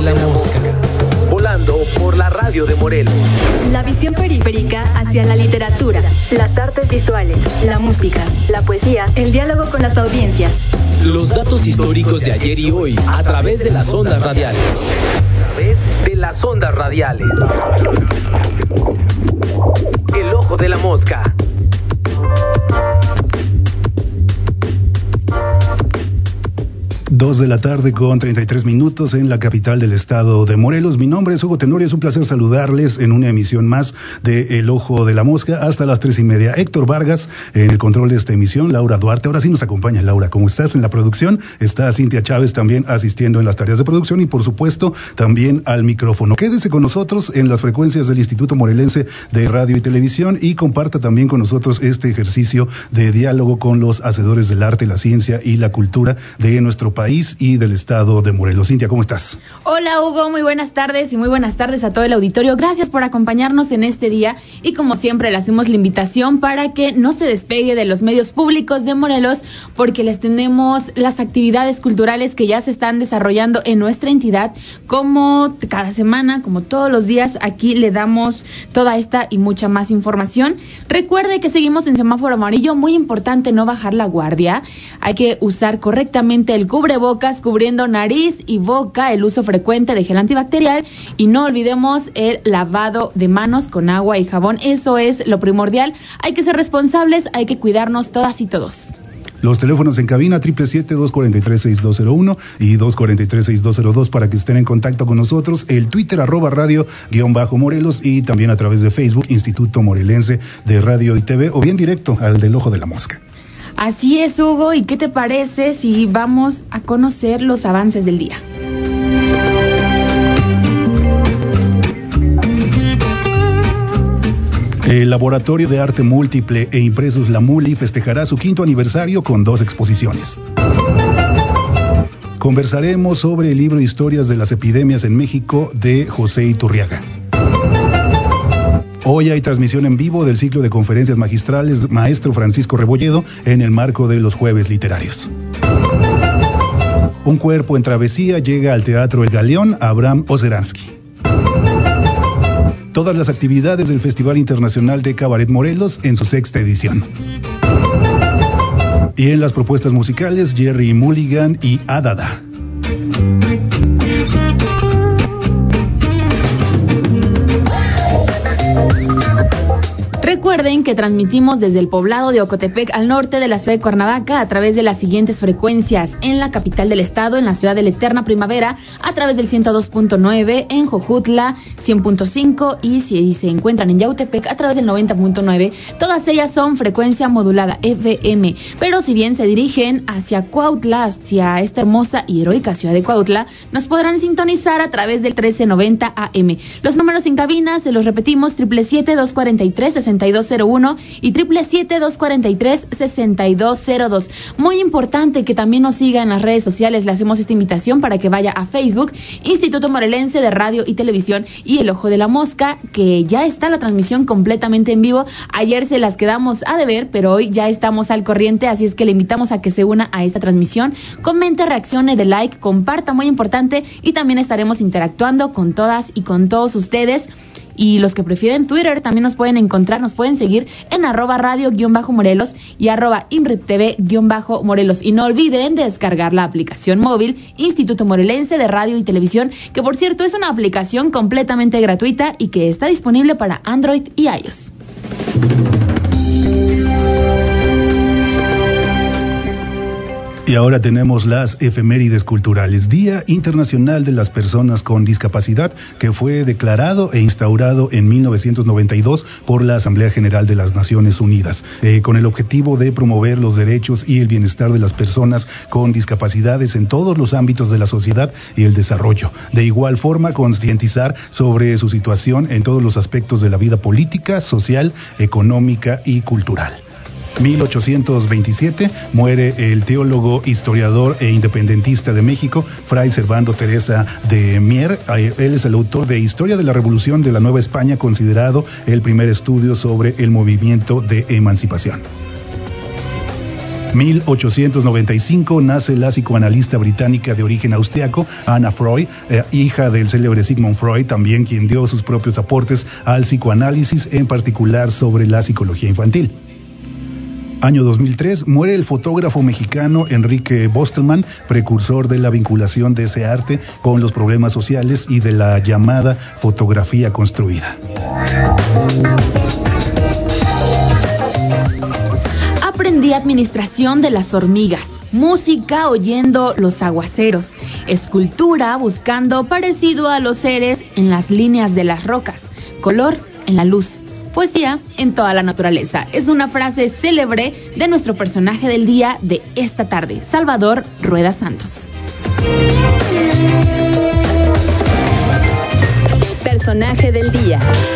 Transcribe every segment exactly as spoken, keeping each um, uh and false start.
de la mosca. Volando por la radio de Morelos. La visión periférica hacia la literatura, las artes visuales, la música, la poesía, el diálogo con las audiencias. Los datos históricos de ayer y hoy a través de las ondas radiales. A través de las ondas radiales. El ojo de la mosca. Dos de la tarde con treinta y tres minutos en la capital del estado de Morelos. Mi nombre es Hugo Tenorio, es un placer saludarles en una emisión más de El Ojo de la Mosca hasta las tres y media. Héctor Vargas en el control de esta emisión, Laura Duarte. Ahora sí nos acompaña Laura. ¿Cómo estás en la producción? Está Cintia Chávez también asistiendo en las tareas de producción y por supuesto también al micrófono. Quédese con nosotros en las frecuencias del Instituto Morelense de Radio y Televisión y comparta también con nosotros este ejercicio de diálogo con los hacedores del arte, la ciencia y la cultura de nuestro país y del estado de Morelos. Cintia, ¿cómo estás? Hola Hugo, muy buenas tardes y muy buenas tardes a todo el auditorio. Gracias por acompañarnos en este día y como siempre le hacemos la invitación para que no se despegue de los medios públicos de Morelos porque les tenemos las actividades culturales que ya se están desarrollando en nuestra entidad. Como cada semana, como todos los días, aquí le damos toda esta y mucha más información. Recuerde que seguimos en semáforo amarillo, muy importante no bajar la guardia. Hay que usar correctamente el cubrebocas cubriendo nariz y boca, el uso frecuente de gel antibacterial y no olvidemos el lavado de manos con agua y jabón. Eso es lo primordial. Hay que ser responsables, hay que cuidarnos todas y todos. Los teléfonos en cabina, siete siete siete, dos cuatro tres, seis dos cero uno y dos cuatro tres, seis dos cero dos para que estén en contacto con nosotros. El Twitter, arroba radio guión bajo Morelos y también a través de Facebook, Instituto Morelense de Radio y T V o bien directo al del Ojo de la Mosca. Así es, Hugo, ¿y qué te parece si vamos a conocer los avances del día? El Laboratorio de Arte Múltiple e Impresos La Muli festejará su quinto aniversario con dos exposiciones. Conversaremos sobre el libro Historias de las Epidemias en México de José Iturriaga. Hoy hay transmisión en vivo del ciclo de conferencias magistrales Maestro Francisco Rebolledo en el marco de los Jueves Literarios. Un cuerpo en travesía llega al Teatro El Galeón, Abraham Ozeransky. Todas las actividades del Festival Internacional de Cabaret Morelos en su sexta edición. Y en las propuestas musicales, Jerry Mulligan y Adada. Recuerden que transmitimos desde el poblado de Ocotepec al norte de la ciudad de Cuernavaca a través de las siguientes frecuencias: en la capital del estado, en la ciudad de la Eterna Primavera, a través del ciento dos punto nueve, en Jojutla, cien punto cinco y si se encuentran en Yautepec, a través del noventa punto nueve. Todas ellas son frecuencia modulada F M, pero si bien se dirigen hacia Cuautla, hacia esta hermosa y heroica ciudad de Cuautla, nos podrán sintonizar a través del trece noventa A M. Los números en cabina se los repetimos: siete siete siete, dos cuatro tres, seis dos cero uno y siete siete siete, dos cuatro tres, seis dos cero dos. Muy importante que también nos siga en las redes sociales. Le hacemos esta invitación para que vaya a Facebook, Instituto Morelense de Radio y Televisión, y El Ojo de la Mosca, que ya está la transmisión completamente en vivo. Ayer se las quedamos a deber, pero hoy ya estamos al corriente, así es que le invitamos a que se una a esta transmisión. Comente, reaccione, de like, comparta, muy importante, y también estaremos interactuando con todas y con todos ustedes. Y los que prefieren Twitter también nos pueden encontrar, nos pueden seguir en arroba radio guión bajo Morelos y arroba imriptv guión bajo Morelos. Y no olviden descargar la aplicación móvil Instituto Morelense de Radio y Televisión, que por cierto es una aplicación completamente gratuita y que está disponible para Android y iOS. Y ahora tenemos las efemérides culturales. Día Internacional de las Personas con Discapacidad, que fue declarado e instaurado en mil novecientos noventa y dos por la Asamblea General de las Naciones Unidas, eh, con el objetivo de promover los derechos y el bienestar de las personas con discapacidades en todos los ámbitos de la sociedad y el desarrollo. De igual forma, concientizar sobre su situación en todos los aspectos de la vida política, social, económica y cultural. mil ochocientos veintisiete muere el teólogo, historiador e independentista de México, Fray Servando Teresa de Mier. Él es el autor de Historia de la Revolución de la Nueva España, considerado el primer estudio sobre el movimiento de emancipación. mil ochocientos noventa y cinco nace la psicoanalista británica de origen austriaco, Anna Freud, eh, hija del célebre Sigmund Freud, también quien dio sus propios aportes al psicoanálisis, en particular sobre la psicología infantil. Año dos mil tres, muere el fotógrafo mexicano Enrique Bostelmann, precursor de la vinculación de ese arte con los problemas sociales y de la llamada fotografía construida. Aprendí administración de las hormigas, música oyendo los aguaceros, escultura buscando parecido a los seres en las líneas de las rocas, color en la luz, poesía en toda la naturaleza. Es una frase célebre de nuestro personaje del día de esta tarde, Salvador Rueda Santos. Personaje del día.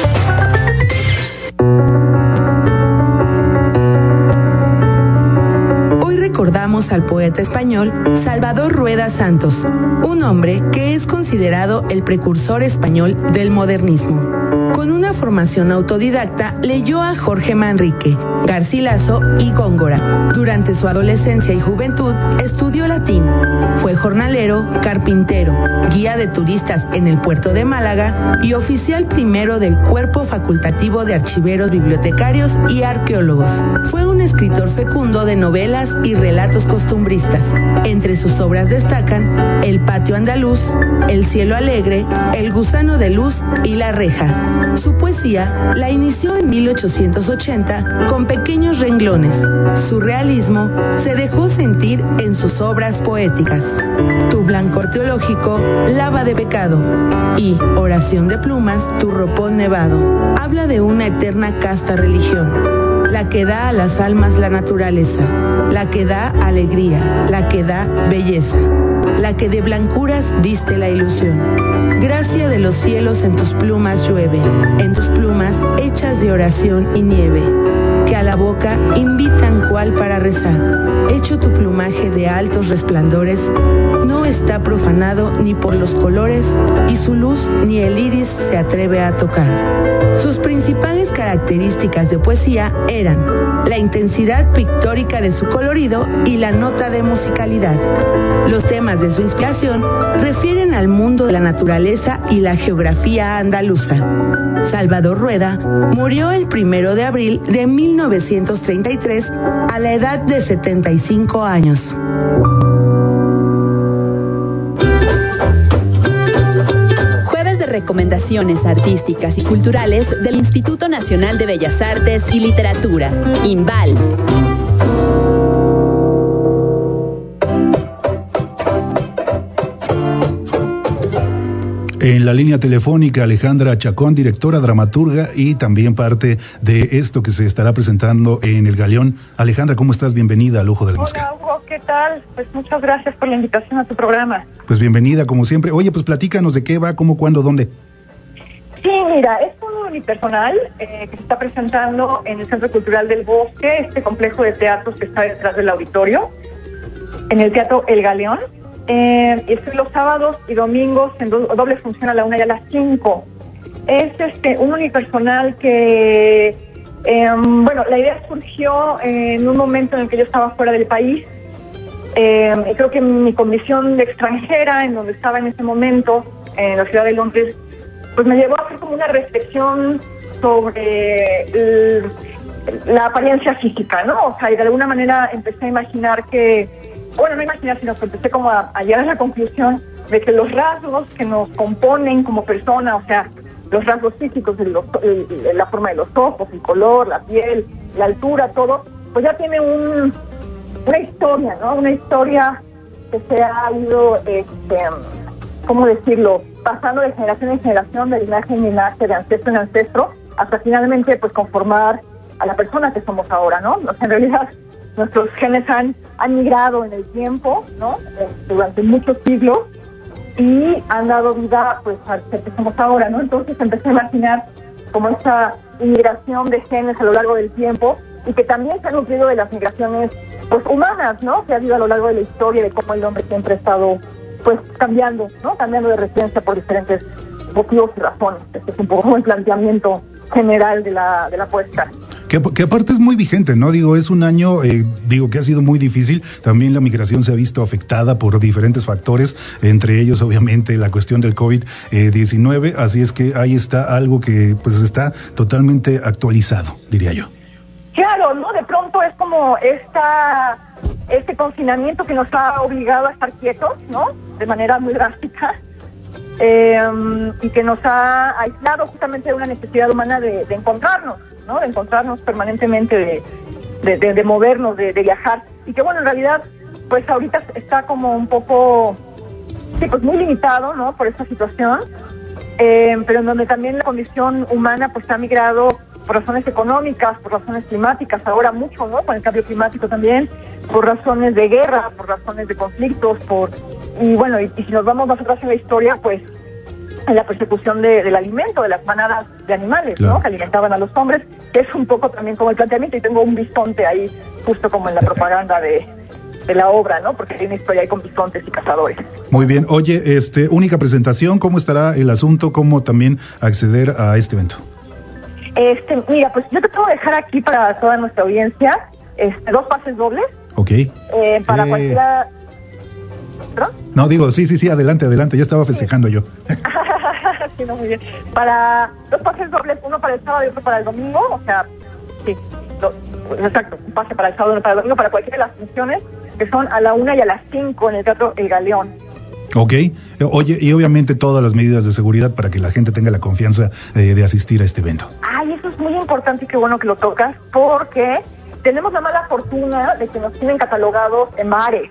Recordamos al poeta español Salvador Rueda Santos, un hombre que es considerado el precursor español del modernismo. Con una formación autodidacta, leyó a Jorge Manrique, Garcilaso y Góngora. Durante su adolescencia y juventud, estudió latín. Fue jornalero, carpintero, guía de turistas en el puerto de Málaga y oficial primero del Cuerpo Facultativo de Archiveros, Bibliotecarios y Arqueólogos. Fue un escritor fecundo de novelas y relatos costumbristas. Entre sus obras destacan El Patio Andaluz, El Cielo Alegre, El Gusano de Luz y La Reja. Su poesía la inició en mil ochocientos ochenta con pequeños renglones. Su realismo se dejó sentir en sus obras poéticas. Tu blancor teológico, lava de pecado, y Oración de plumas, tu ropón nevado. Habla de una eterna casta religión, la que da a las almas la naturaleza, la que da alegría, la que da belleza, la que de blancuras viste la ilusión. Gracia de los cielos en tus plumas llueve, en tus plumas hechas de oración y nieve, que a la boca invitan cual para rezar. Hecho tu plumaje de altos resplandores, no está profanado ni por los colores, y su luz ni el iris se atreve a tocar. Sus principales características de poesía eran la intensidad pictórica de su colorido y la nota de musicalidad. Los temas de su inspiración refieren al mundo de la naturaleza y la geografía andaluza. Salvador Rueda murió el primero de abril de mil novecientos treinta y tres a la edad de setenta y cinco años. Jueves de recomendaciones artísticas y culturales del Instituto Nacional de Bellas Artes y Literatura, INVAL. En la línea telefónica, Alejandra Chacón, directora, dramaturga y también parte de esto que se estará presentando en El Galeón. Alejandra, ¿cómo estás? Bienvenida al Ojo del Mosque. Hola, Hugo, ¿qué tal? Pues muchas gracias por la invitación a tu programa. Pues bienvenida, como siempre. Oye, pues platícanos de qué va, cómo, cuándo, dónde. Sí, mira, es un unipersonal eh, que se está presentando en el Centro Cultural del Bosque, este complejo de teatros que está detrás del auditorio, en el Teatro El Galeón. Eh, es los sábados y domingos en do- doble función a la una y a las cinco. Es este un unipersonal que, eh, bueno, la idea surgió en un momento en el que yo estaba fuera del país. Eh, y creo que mi condición de extranjera, en donde estaba en ese momento, en la ciudad de Londres, pues me llevó a hacer como una reflexión sobre el, la apariencia física, ¿no? O sea, y de alguna manera empecé a imaginar que Bueno, no imaginar, sino que empecé como a, a llegar a la conclusión de que los rasgos que nos componen como persona, o sea, los rasgos físicos, el, el, el, la forma de los ojos, el color, la piel, la altura, todo, pues ya tiene un, una historia, ¿no? Una historia que se ha ido, este, ¿cómo decirlo?, pasando de generación en generación, de linaje en linaje, de ancestro en ancestro, hasta finalmente, pues, conformar a la persona que somos ahora, ¿no? O sea, en realidad, nuestros genes han, han migrado en el tiempo, ¿no? Eh, durante muchos siglos, y han dado vida, pues, a ser que somos ahora, ¿no? Entonces empecé a imaginar como esta migración de genes a lo largo del tiempo, y que también se ha nutrido de las migraciones, pues, humanas, ¿no? Que ha habido a lo largo de la historia, de cómo el hombre siempre ha estado, pues, cambiando, ¿no? Cambiando de residencia por diferentes motivos y razones. Este es un poco el planteamiento general de la, de la poesía. Que, que aparte es muy vigente, ¿no? Digo, es un año, eh, digo, que ha sido muy difícil. También la migración se ha visto afectada por diferentes factores, entre ellos, obviamente, la cuestión del COVID diecinueve. Así es que ahí está algo que, pues, está totalmente actualizado, diría yo. Claro, ¿no? De pronto es como esta, este confinamiento que nos ha obligado a estar quietos, ¿no? De manera muy drástica. Eh, y que nos ha aislado justamente de una necesidad humana de, de encontrarnos, ¿no? De encontrarnos permanentemente, de, de, de, de movernos, de, de viajar. Y que, bueno, en realidad, pues ahorita está como un poco, sí, pues muy limitado, ¿no? Por esta situación. Eh, pero en donde también la condición humana pues ha migrado por razones económicas, por razones climáticas, ahora mucho, ¿no? Con el cambio climático también, por razones de guerra, por razones de conflictos, por y bueno, y, y si nos vamos más atrás en la historia, pues en la persecución de, del alimento, de las manadas de animales, claro, ¿no? Que alimentaban a los hombres, que es un poco también como el planteamiento, y tengo un bisonte ahí, justo como en la propaganda de, de la obra, ¿no? Porque hay una historia ahí con bisontes y cazadores. Muy bien. Oye, este, única presentación, ¿cómo estará el asunto? ¿Cómo también acceder a este evento? Este, mira, pues yo te puedo dejar aquí para toda nuestra audiencia este, dos pases dobles. Ok. Eh, para eh... cualquiera... ¿Perdón? No, digo, sí, sí, sí, adelante, adelante, ya estaba festejando sí. yo. Sí, no, muy bien. Para dos pases dobles, uno para el sábado y otro para el domingo, o sea, sí, do, exacto, un pase para el sábado y uno para el domingo, para cualquiera de las funciones, que son a la una y a las cinco en el Teatro El Galeón. Ok, oye, y obviamente todas las medidas de seguridad para que la gente tenga la confianza eh, de asistir a este evento. Ay, eso es muy importante y qué bueno que lo tocas, porque tenemos la mala fortuna de que nos tienen catalogados en bares,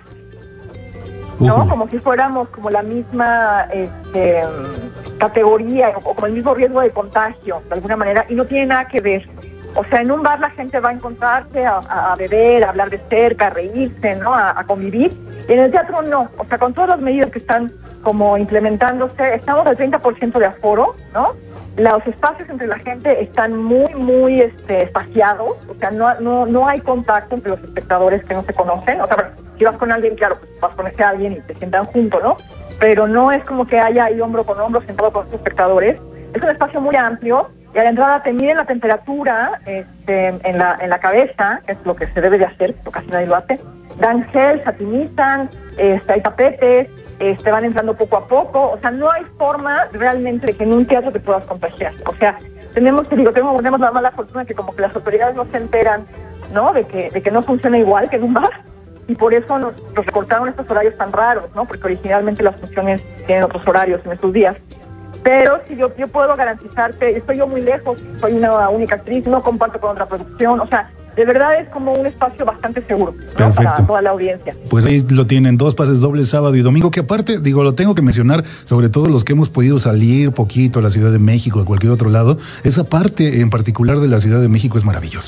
¿no? Uh-huh. Como si fuéramos como la misma este, categoría o como el mismo riesgo de contagio, de alguna manera, y no tiene nada que ver. O sea, en un bar la gente va a encontrarse a, a beber, a hablar de cerca, a reírse, ¿no? A, a convivir. Y en el teatro no. O sea, con todas las medidas que están como implementándose, estamos al treinta por ciento de aforo, ¿no? Los espacios entre la gente están muy, muy este, espaciados. O sea, no, no, no hay contacto entre los espectadores que no se conocen. O sea, si vas con alguien, claro, pues vas con ese alguien y te sientan juntos, ¿no? Pero no es como que haya ahí hombro con hombro sentado con los espectadores. Es un espacio muy amplio. Y a la entrada te miden la temperatura este, en la en la cabeza, que es lo que se debe de hacer, porque casi nadie lo hace. Dan gel, satinizan, este, hay tapetes, este, van entrando poco a poco. O sea, no hay forma realmente de que en un teatro te puedas contagiar. O sea, tenemos, te digo, tenemos, tenemos la mala fortuna que como que las autoridades no se enteran, ¿no? De que, de que no funciona igual que en un bar. Y por eso nos, nos recortaron estos horarios tan raros, ¿no? Porque originalmente las funciones tienen otros horarios en estos días. Pero si yo, yo puedo garantizarte, estoy yo muy lejos, soy una única actriz, no comparto con otra producción, o sea, de verdad es como un espacio bastante seguro, ¿no? Para toda la audiencia. Pues ahí lo tienen, dos pases dobles sábado y domingo, que aparte, digo, lo tengo que mencionar, sobre todo los que hemos podido salir poquito a la Ciudad de México, a cualquier otro lado, esa parte en particular de la Ciudad de México es maravillosa.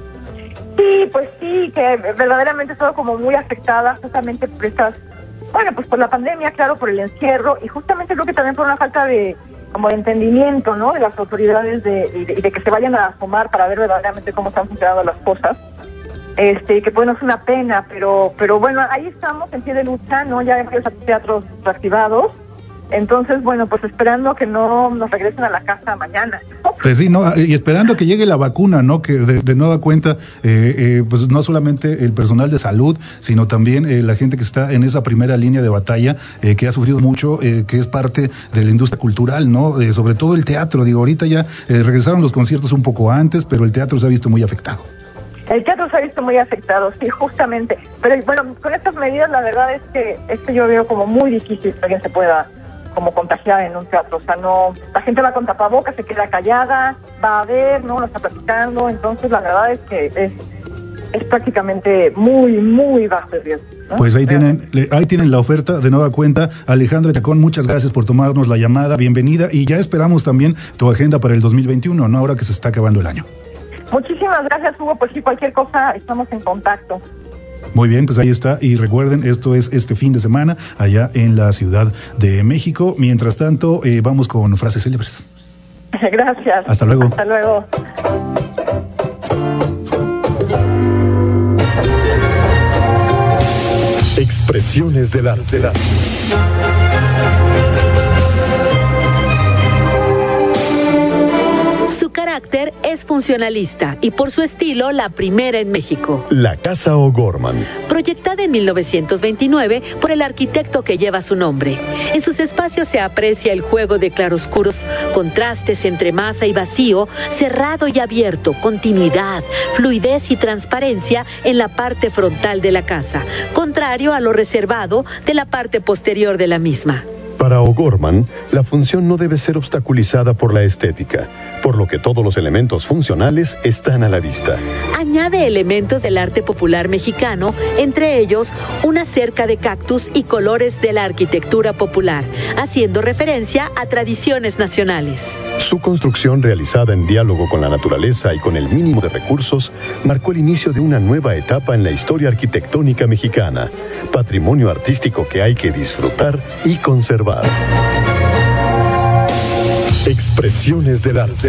Sí, pues sí, que verdaderamente he estado como muy afectada justamente por estas... Bueno, pues por la pandemia, claro, por el encierro, y justamente creo que también por una falta de como de entendimiento, ¿no? De las autoridades de, y de, y de que se vayan a asomar para ver verdaderamente cómo están funcionando las cosas. Este, que bueno, es una pena, pero pero bueno, ahí estamos en pie de lucha, ¿no? Ya hay varios teatros reactivados. Entonces, bueno, pues esperando que no nos regresen a la casa mañana, ¿no? Pues sí, no, y esperando que llegue la vacuna, ¿no? Que de, de nueva cuenta, eh, eh, pues no solamente el personal de salud, sino también eh, la gente que está en esa primera línea de batalla, eh, que ha sufrido mucho, eh, que es parte de la industria cultural, ¿no? Eh, sobre todo el teatro, digo, ahorita ya eh, regresaron los conciertos un poco antes, pero el teatro se ha visto muy afectado. El teatro se ha visto muy afectado, sí, justamente. Pero bueno, con estas medidas la verdad es que, es que yo veo como muy difícil que alguien se pueda como contagiar en un teatro, o sea, no, la gente va con tapabocas, se queda callada, va a ver, no, no está platicando, entonces la verdad es que es, es prácticamente muy, muy bajo el riesgo, ¿no? Pues ahí tienen, ahí tienen la oferta de nueva cuenta. Alejandra Chacón, muchas gracias por tomarnos la llamada, bienvenida, y ya esperamos también tu agenda para el dos mil veintiuno, ¿no? Ahora que se está acabando el año. Muchísimas gracias, Hugo, pues sí, cualquier cosa, estamos en contacto. Muy bien, pues ahí está, y recuerden, esto es este fin de semana allá en la Ciudad de México. Mientras tanto, eh, vamos con frases célebres. Gracias. Hasta luego. Hasta luego. Expresiones del arte. Del arte. Su carácter es funcionalista y por su estilo la primera en México. La Casa O'Gorman. Proyectada en mil novecientos veintinueve por el arquitecto que lleva su nombre. En sus espacios se aprecia el juego de claroscuros, contrastes entre masa y vacío, cerrado y abierto, continuidad, fluidez y transparencia en la parte frontal de la casa, contrario a lo reservado de la parte posterior de la misma. Para O'Gorman, la función no debe ser obstaculizada por la estética, por lo que todos los elementos funcionales están a la vista. Añade elementos del arte popular mexicano, entre ellos una cerca de cactus y colores de la arquitectura popular, haciendo referencia a tradiciones nacionales. Su construcción, realizada en diálogo con la naturaleza y con el mínimo de recursos, marcó el inicio de una nueva etapa en la historia arquitectónica mexicana, patrimonio artístico que hay que disfrutar y conservar. Expresiones del arte.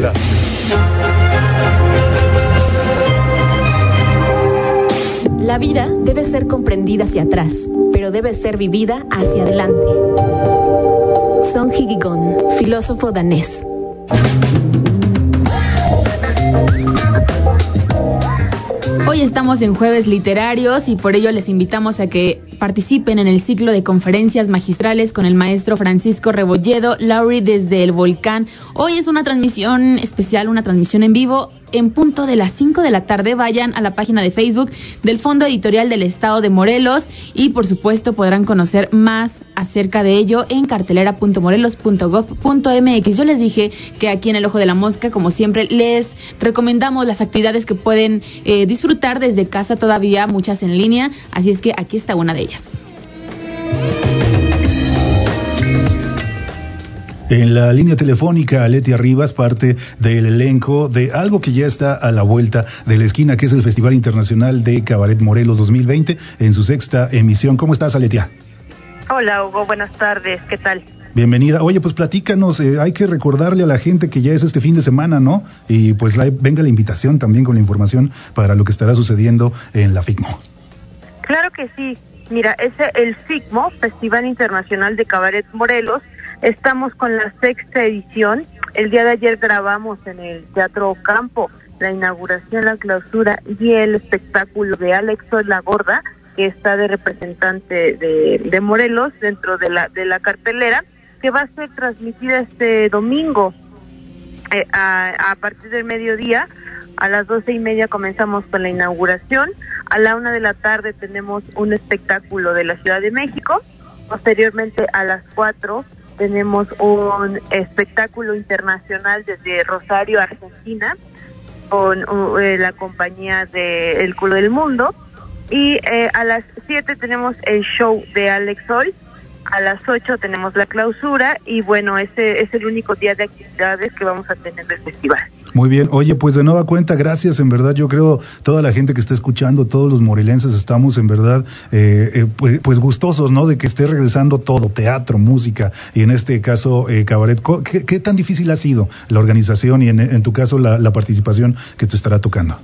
La vida debe ser comprendida hacia atrás, pero debe ser vivida hacia adelante. Song Hye-gon, filósofo danés. Hoy estamos en Jueves Literarios y por ello les invitamos a que participen en el ciclo de conferencias magistrales con el maestro Francisco Rebolledo, Laurie desde el Volcán. Hoy es una transmisión especial, una transmisión en vivo en punto de las cinco de la tarde. Vayan a la página de Facebook del Fondo Editorial del Estado de Morelos y por supuesto podrán conocer más acerca de ello en cartelera punto morelos punto gob punto mx. Yo les dije que aquí en El Ojo de la Mosca, como siempre, les recomendamos las actividades que pueden eh, disfrutar desde casa, todavía muchas en línea, así es que aquí está una de ellas. En la línea telefónica, Letia Rivas, parte del elenco de algo que ya está a la vuelta de la esquina, que es el Festival Internacional de Cabaret Morelos dos mil veinte, en su sexta emisión. ¿Cómo estás, Letia? Hola, Hugo, buenas tardes, ¿qué tal? Bienvenida. Oye, pues platícanos, eh, hay que recordarle a la gente que ya es este fin de semana, ¿no? Y pues la, venga la invitación también con la información para lo que estará sucediendo en la FICMO. Claro que sí. Mira, es el FICMO, Festival Internacional de Cabaret Morelos. Estamos con la sexta edición. El día de ayer grabamos en el Teatro Ocampo la inauguración, la clausura y el espectáculo de Alex Soy la Gorda, que está de representante de, de Morelos dentro de la, de la cartelera, que va a ser transmitida este domingo eh, a, a partir del mediodía. A las doce y media comenzamos con la inauguración. A la una de la tarde tenemos un espectáculo de la Ciudad de México. Posteriormente a las cuatro tenemos un espectáculo internacional desde Rosario, Argentina, con uh, la compañía de El Culo del Mundo. Y eh, a las siete tenemos el show de Alex Sol. A las ocho tenemos la clausura y bueno, ese es el único día de actividades que vamos a tener del festival. Muy bien, oye, pues de nueva cuenta, gracias, en verdad, yo creo toda la gente que está escuchando, todos los morelenses estamos en verdad, eh, eh, pues, pues gustosos, ¿no?, de que esté regresando todo, teatro, música, y en este caso, eh, cabaret. ¿Qué, qué tan difícil ha sido la organización y en, en tu caso la, la participación que te estará tocando?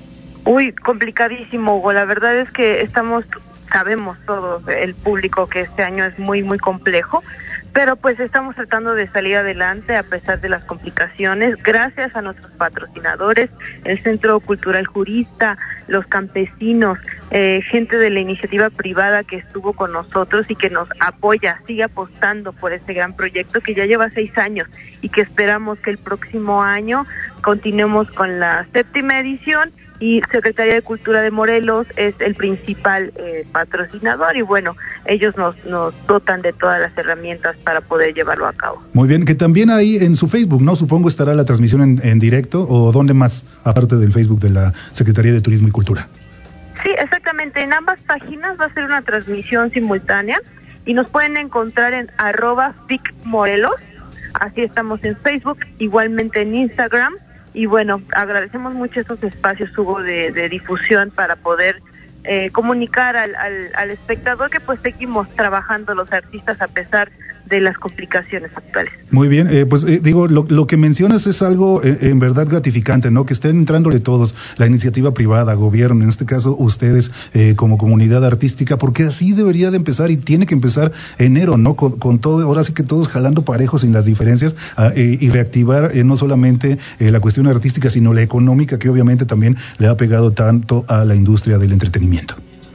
Uy, complicadísimo, Hugo, la verdad es que estamos... Sabemos todo el público que este año es muy, muy complejo, pero pues estamos tratando de salir adelante a pesar de las complicaciones, gracias a nuestros patrocinadores, el Centro Cultural Jurista, los campesinos, eh, gente de la iniciativa privada que estuvo con nosotros y que nos apoya, sigue apostando por este gran proyecto que ya lleva seis años y que esperamos que el próximo año continuemos con la séptima edición. Y Secretaría de Cultura de Morelos es el principal eh, patrocinador y bueno, ellos nos, nos dotan de todas las herramientas para poder llevarlo a cabo. Muy bien, que también ahí en su Facebook, ¿no? Supongo estará la transmisión en, en directo, o ¿dónde más, aparte del Facebook de la Secretaría de Turismo y Cultura? Sí, exactamente, en ambas páginas va a ser una transmisión simultánea y nos pueden encontrar en arroba ficmorelos, así estamos en Facebook, igualmente en Instagram. Y bueno, agradecemos mucho estos espacios, Hugo, de, de difusión para poder eh, comunicar al, al, al espectador que pues seguimos trabajando los artistas a pesar de las complicaciones actuales. Muy bien, eh, pues eh, digo, lo, lo que mencionas es algo eh, en verdad gratificante, ¿no? Que estén entrándole todos, la iniciativa privada, gobierno, en este caso ustedes eh, como comunidad artística, porque así debería de empezar y tiene que empezar enero, ¿no? Con, con todo, ahora sí que todos jalando parejos sin las diferencias a, eh, y reactivar eh, no solamente eh, la cuestión artística, sino la económica, que obviamente también le ha pegado tanto a la industria del entretenimiento.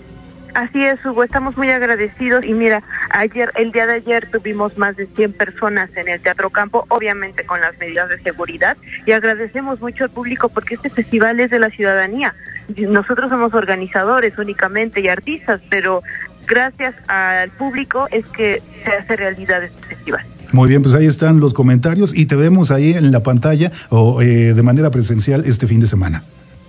Así es, Hugo, estamos muy agradecidos y mira, ayer, el día de ayer tuvimos más de cien personas en el Teatro Campo, obviamente con las medidas de seguridad, y agradecemos mucho al público porque este festival es de la ciudadanía. Nosotros somos organizadores únicamente y artistas, pero gracias al público es que se hace realidad este festival. Muy bien, pues ahí están los comentarios y te vemos ahí en la pantalla o eh, de manera presencial este fin de semana.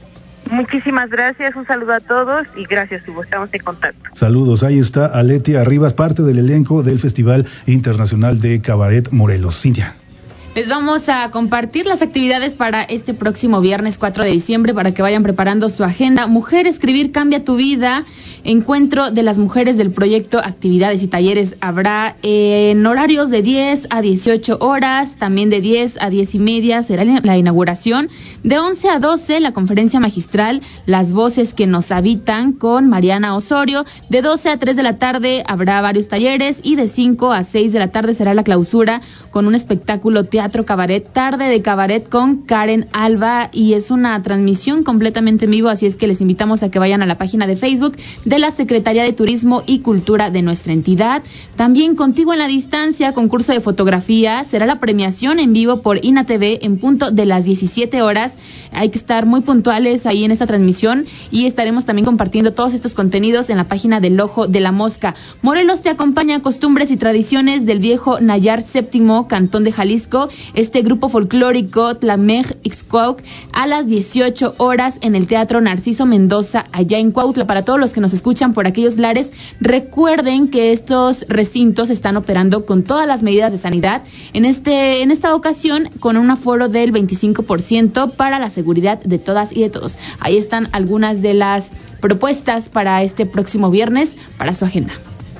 Muchísimas gracias, un saludo a todos y gracias, Hugo, estamos en contacto. Saludos, ahí está Aletia Rivas, parte del elenco del Festival Internacional de Cabaret Morelos. Cintia. Les vamos a compartir las actividades para este próximo viernes cuatro de diciembre para que vayan preparando su agenda. Mujer, escribir cambia tu vida. Encuentro de las mujeres del proyecto, actividades y talleres habrá en horarios de diez a dieciocho horas, también de diez a diez y media será la inauguración, de once a doce la conferencia magistral Las voces que nos habitan con Mariana Osorio, de doce a tres de la tarde habrá varios talleres y de cinco a seis de la tarde será la clausura con un espectáculo teatro cabaret, tarde de cabaret con Karen Alba, y es una transmisión completamente en vivo, así es que les invitamos a que vayan a la página de Facebook de la Secretaría de Turismo y Cultura de nuestra entidad. También Contigo en la Distancia, concurso de fotografía, será la premiación en vivo por I N A T V en punto de las diecisiete horas. Hay que estar muy puntuales ahí en esta transmisión y estaremos también compartiendo todos estos contenidos en la página del Ojo de la Mosca. Morelos te acompaña, costumbres y tradiciones del viejo Nayar Séptimo, Cantón de Jalisco, este grupo folclórico Tlamej Ixcuauc, a las dieciocho horas en el Teatro Narciso Mendoza, allá en Cuautla. Para todos los que nos escuchan por aquellos lares, recuerden que estos recintos están operando con todas las medidas de sanidad, en este en esta ocasión con un aforo del veinticinco por ciento para la seguridad de todas y de todos. Ahí están algunas de las propuestas para este próximo viernes para su agenda.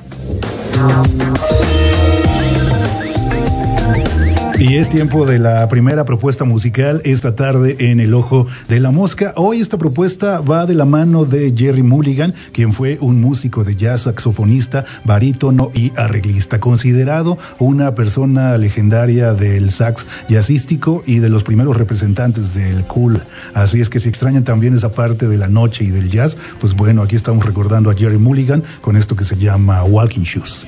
Y es tiempo de la primera propuesta musical esta tarde en El Ojo de la Mosca. Hoy esta propuesta va de la mano de Gerry Mulligan, quien fue un músico de jazz, saxofonista, barítono y arreglista, considerado una persona legendaria del sax jazzístico y de los primeros representantes del cool. Así es que si extrañan también esa parte de la noche y del jazz, pues bueno, aquí estamos recordando a Gerry Mulligan con esto que se llama Walking Shoes.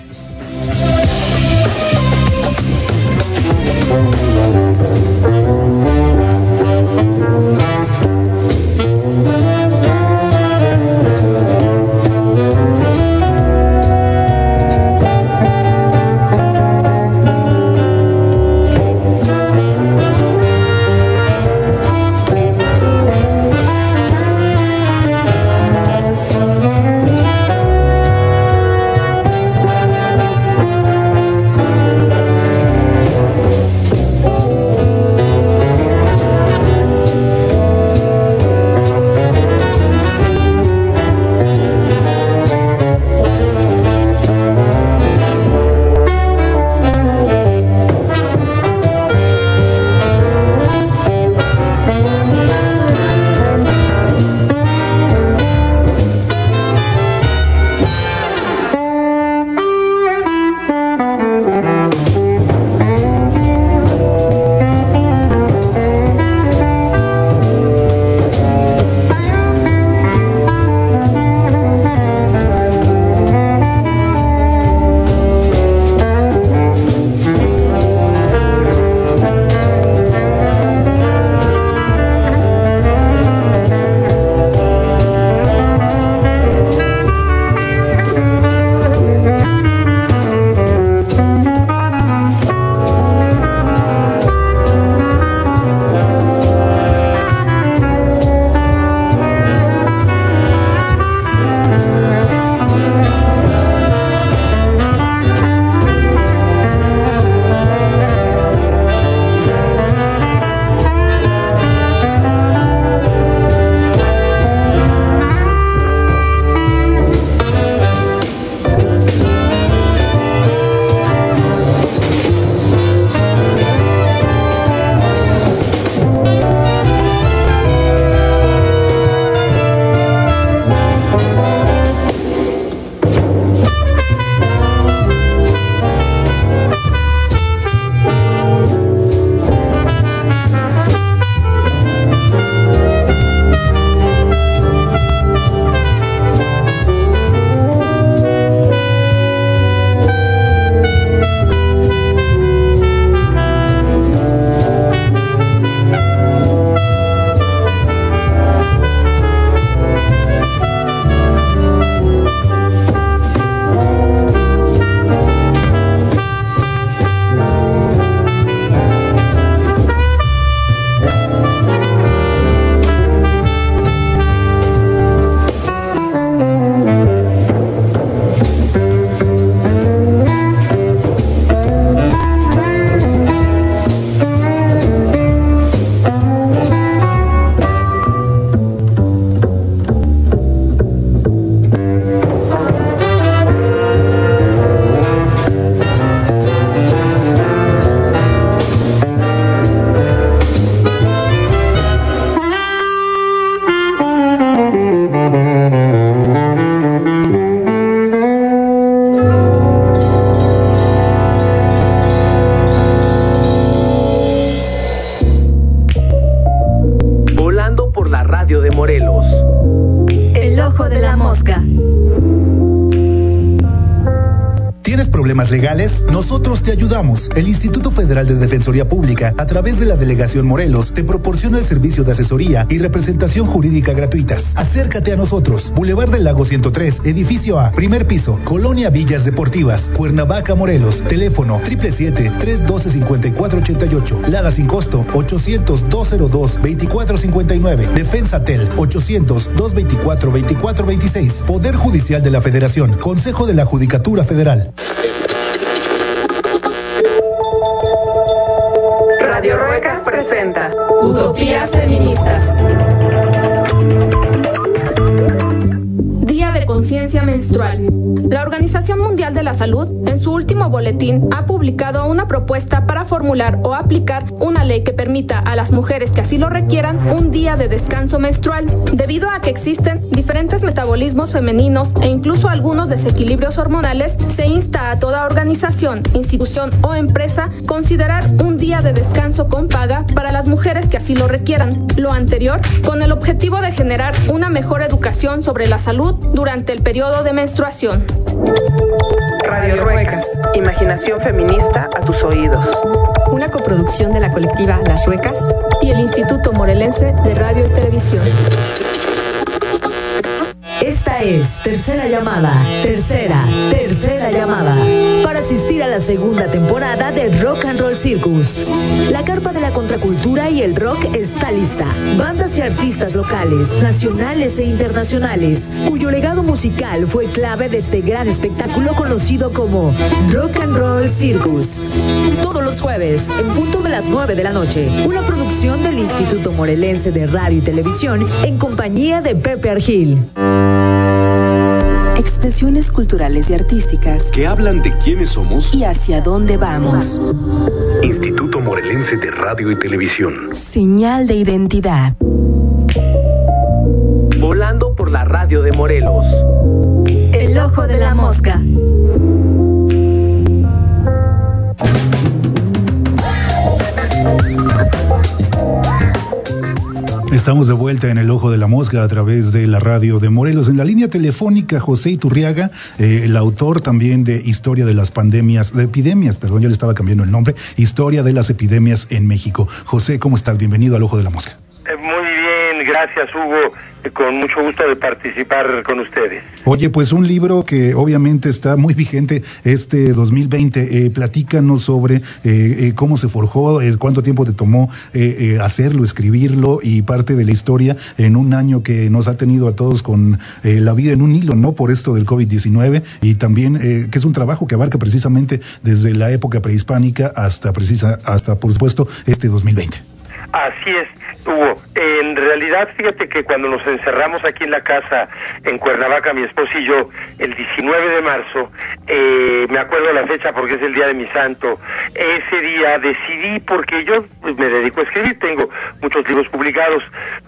problemas legales? Nosotros te ayudamos. El Instituto Federal de Defensoría Pública, a través de la Delegación Morelos, te proporciona el servicio de asesoría y representación jurídica gratuitas. Acércate a nosotros. Boulevard del Lago ciento tres, Edificio A, primer piso, Colonia Villas Deportivas, Cuernavaca, Morelos. Teléfono siete siete siete, tres uno dos, cinco cuatro ocho ocho. Lada sin costo ochocientos, doscientos dos, veinticuatro cincuenta y nueve. Defensa Tel ochocientos, doscientos veinticuatro, veinticuatro veintiséis. Poder Judicial de la Federación. Consejo de la Judicatura Federal. Radio Ruecas presenta Utopías Feministas. Día de Conciencia Menstrual. La Organización Mundial de la Salud, en su último boletín, ha publicado una propuesta para formular o aplicar una ley que permita a las mujeres que así lo requieran un día de descanso menstrual, debido a que existen diferentes metabolismos femeninos e incluso algunos desequilibrios hormonales. Se insta a toda organización, institución o empresa considerar un día de descanso con paga para las mujeres que así lo requieran. Lo anterior con el objetivo de generar una mejor educación sobre la salud durante el periodo de menstruación. Radio Ruecas, imaginación feminista a tus oídos. Una coproducción de la colectiva Las Ruecas y el Instituto Morelense de Radio y Televisión. Esta es Tercera Llamada, Tercera, Tercera Llamada, para asistir a la segunda temporada de Rock and Roll Circus. La carpa de la contracultura y el rock está lista. Bandas y artistas locales, nacionales e internacionales, cuyo legado musical fue clave de este gran espectáculo conocido como Rock and Roll Circus. Todos los jueves, en punto de las nueve de la noche, una producción del Instituto Morelense de Radio y Televisión en compañía de Pepe Argil. Expresiones culturales y artísticas que hablan de quiénes somos y hacia dónde vamos. Instituto Morelense de Radio y Televisión. Señal de identidad. Volando por la radio de Morelos. El ojo de la mosca. Estamos de vuelta en el Ojo de la Mosca a través de la radio de Morelos. En la línea telefónica, José Iturriaga, eh, el autor también de Historia de las Pandemias, de Epidemias, perdón, ya le estaba cambiando el nombre, Historia de las Epidemias en México. José, ¿cómo estás? Bienvenido al Ojo de la Mosca. Eh, muy bien, gracias, Hugo. Con mucho gusto de participar con ustedes. Oye, pues un libro que obviamente está muy vigente este dos mil veinte. Eh, platícanos sobre eh, eh, cómo se forjó, eh, cuánto tiempo te tomó eh, eh, hacerlo, escribirlo y parte de la historia en un año que nos ha tenido a todos con eh, la vida en un hilo, ¿no? Por esto del COVID diecinueve y también eh, que es un trabajo que abarca precisamente desde la época prehispánica hasta, precisa, hasta por supuesto, este dos mil veinte. Así es, Hugo. En realidad, fíjate que cuando nos encerramos aquí en la casa en Cuernavaca, mi esposo y yo, el diecinueve de marzo, eh, me acuerdo la fecha porque es el día de mi santo, ese día decidí, porque yo pues, me dedico a escribir, tengo muchos libros publicados,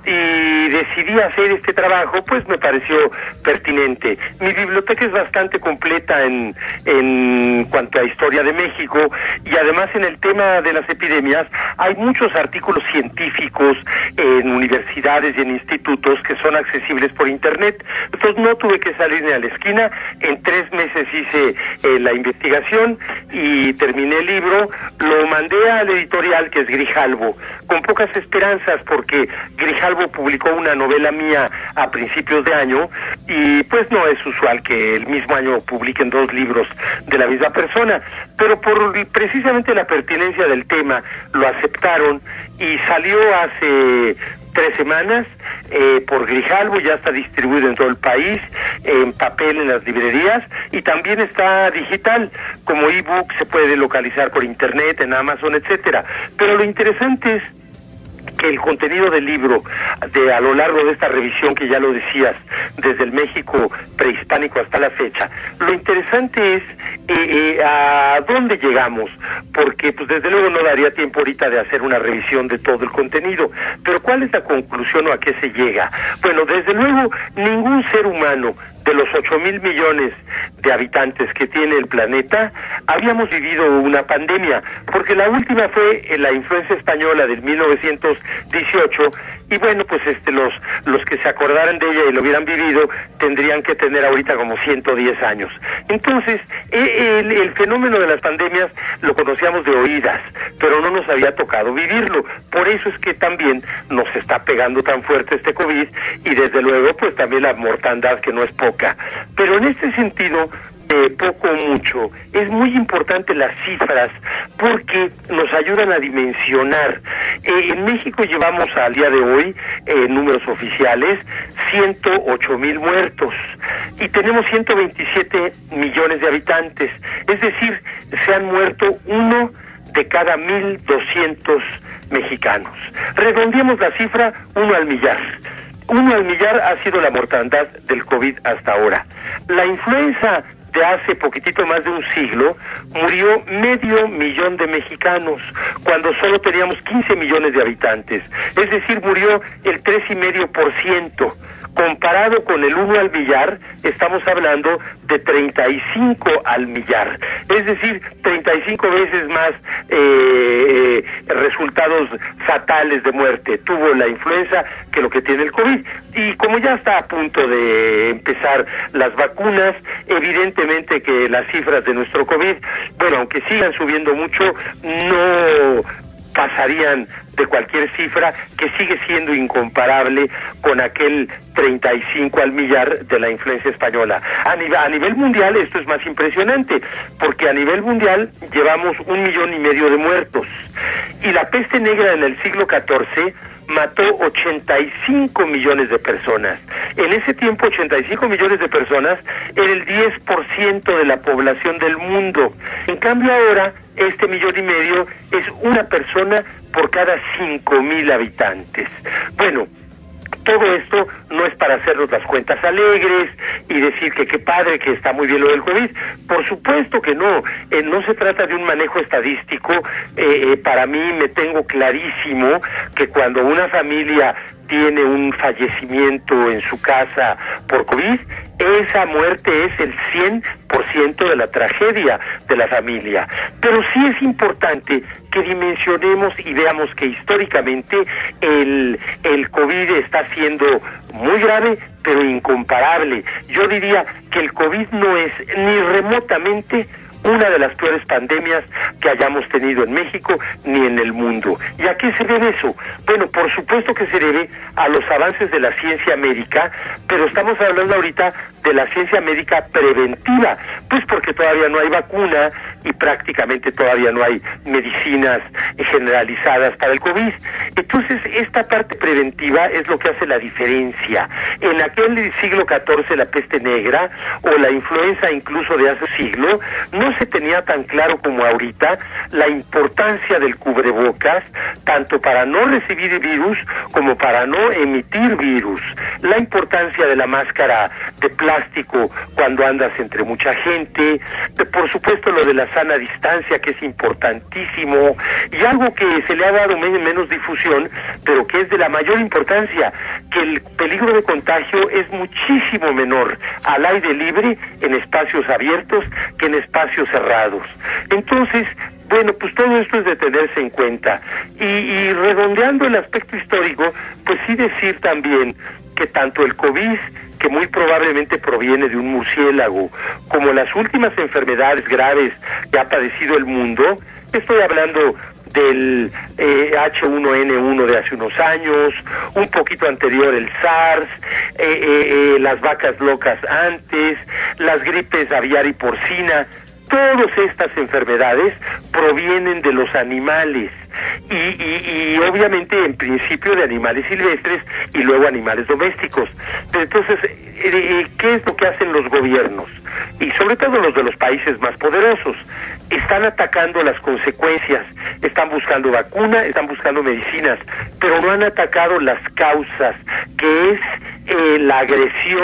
y decidí hacer este trabajo, pues me pareció pertinente. Mi biblioteca es bastante completa en, en cuanto a historia de México, y además en el tema de las epidemias hay muchos artículos científicos en universidades y en institutos que son accesibles por internet. Entonces no tuve que salir ni a la esquina. En tres meses hice eh, la investigación y terminé el libro. Lo mandé al editorial, que es Grijalbo, con pocas esperanzas, porque Grijalbo publicó una novela mía a principios de año y pues no es usual que el mismo año publiquen dos libros de la misma persona, pero por precisamente la pertinencia del tema lo aceptaron y salió hace tres semanas eh, por Grijalbo, ya está distribuido en todo el país, en papel en las librerías y también está digital, como ebook, se puede localizar por internet, en Amazon, etcétera. Pero lo interesante es que el contenido del libro, de a lo largo de esta revisión que ya lo decías, desde el México prehispánico hasta la fecha, lo interesante es eh, eh, a dónde llegamos, porque pues desde luego no daría tiempo ahorita de hacer una revisión de todo el contenido, pero ¿cuál es la conclusión o a qué se llega? Bueno, desde luego ningún ser humano de los ocho mil millones de habitantes que tiene el planeta, habíamos vivido una pandemia, porque la última fue la influenza española del mil novecientos dieciocho, y bueno, pues este los los que se acordaran de ella y lo hubieran vivido, tendrían que tener ahorita como ciento diez años. Entonces, el, el fenómeno de las pandemias lo conocíamos de oídas, pero no nos había tocado vivirlo. Por eso es que también nos está pegando tan fuerte este COVID, y desde luego, pues también la mortandad, que no es poca. Pero en este sentido, Eh, poco o mucho, es muy importante las cifras porque nos ayudan a dimensionar. Eh, en México llevamos al día de hoy, eh, números oficiales, ciento ocho mil muertos y tenemos ciento veintisiete millones de habitantes, es decir, se han muerto uno de cada mil doscientos mexicanos. Redondeemos la cifra, uno al millar. Uno al millar ha sido la mortandad del COVID hasta ahora. La influenza de hace poquitito más de un siglo, murió medio millón de mexicanos, cuando solo teníamos quince millones de habitantes. Es decir, murió el tres coma cinco por ciento. Comparado con el uno al millar, estamos hablando de treinta y cinco al millar. Es decir, treinta y cinco veces más eh, resultados fatales de muerte tuvo la influenza que lo que tiene el COVID. Y como ya está a punto de empezar las vacunas, evidentemente que las cifras de nuestro COVID, bueno, aunque sigan subiendo mucho, no pasarían de cualquier cifra, que sigue siendo incomparable con aquel treinta y cinco al millar de la influenza española. A nivel, a nivel mundial esto es más impresionante, porque a nivel mundial llevamos un millón y medio de muertos, y la peste negra en el siglo catorce mató ochenta y cinco millones de personas. En ese tiempo, ochenta y cinco millones de personas era el diez por ciento de la población del mundo. En cambio ahora, este millón y medio es una persona por cada cinco mil habitantes. Bueno, todo esto no es para hacernos las cuentas alegres y decir que qué padre, que está muy bien lo del COVID. Por supuesto que no. Eh, no se trata de un manejo estadístico. Eh, eh, para mí me tengo clarísimo que cuando una familia tiene un fallecimiento en su casa por COVID, esa muerte es el cien por ciento de la tragedia de la familia. Pero sí es importante que dimensionemos y veamos que históricamente el, el COVID está siendo muy grave, pero incomparable. Yo diría que el COVID no es ni remotamente una de las peores pandemias que hayamos tenido en México ni en el mundo. ¿Y a qué se debe eso? Bueno, por supuesto que se debe a los avances de la ciencia médica, pero estamos hablando ahorita de la ciencia médica preventiva, pues porque todavía no hay vacuna y prácticamente todavía no hay medicinas generalizadas para el COVID. Entonces, esta parte preventiva es lo que hace la diferencia. En aquel siglo catorce, la peste negra o la influenza incluso de hace un siglo, no se tenía tan claro como ahorita la importancia del cubrebocas, tanto para no recibir virus como para no emitir virus, la importancia de la máscara de plástico cuando andas entre mucha gente, de, por supuesto lo de la sana distancia, que es importantísimo, y algo que se le ha dado men- menos difusión, pero que es de la mayor importancia, que el peligro de contagio es muchísimo menor al aire libre, en espacios abiertos, que en espacios cerrados. Entonces, bueno, pues todo esto es de tenerse en cuenta. Y, y redondeando el aspecto histórico, pues sí decir también que tanto el COVID, que muy probablemente proviene de un murciélago, como las últimas enfermedades graves que ha padecido el mundo, estoy hablando del eh, H uno N uno de hace unos años, un poquito anterior el SARS, eh, eh, eh, las vacas locas antes, las gripes aviar y porcina, todas estas enfermedades provienen de los animales. Y, y, y obviamente en principio de animales silvestres y luego animales domésticos. Pero entonces, eh, ¿qué es lo que hacen los gobiernos? Y sobre todo los de los países más poderosos. Están atacando las consecuencias, están buscando vacuna, están buscando medicinas, pero no han atacado las causas, que es eh, la agresión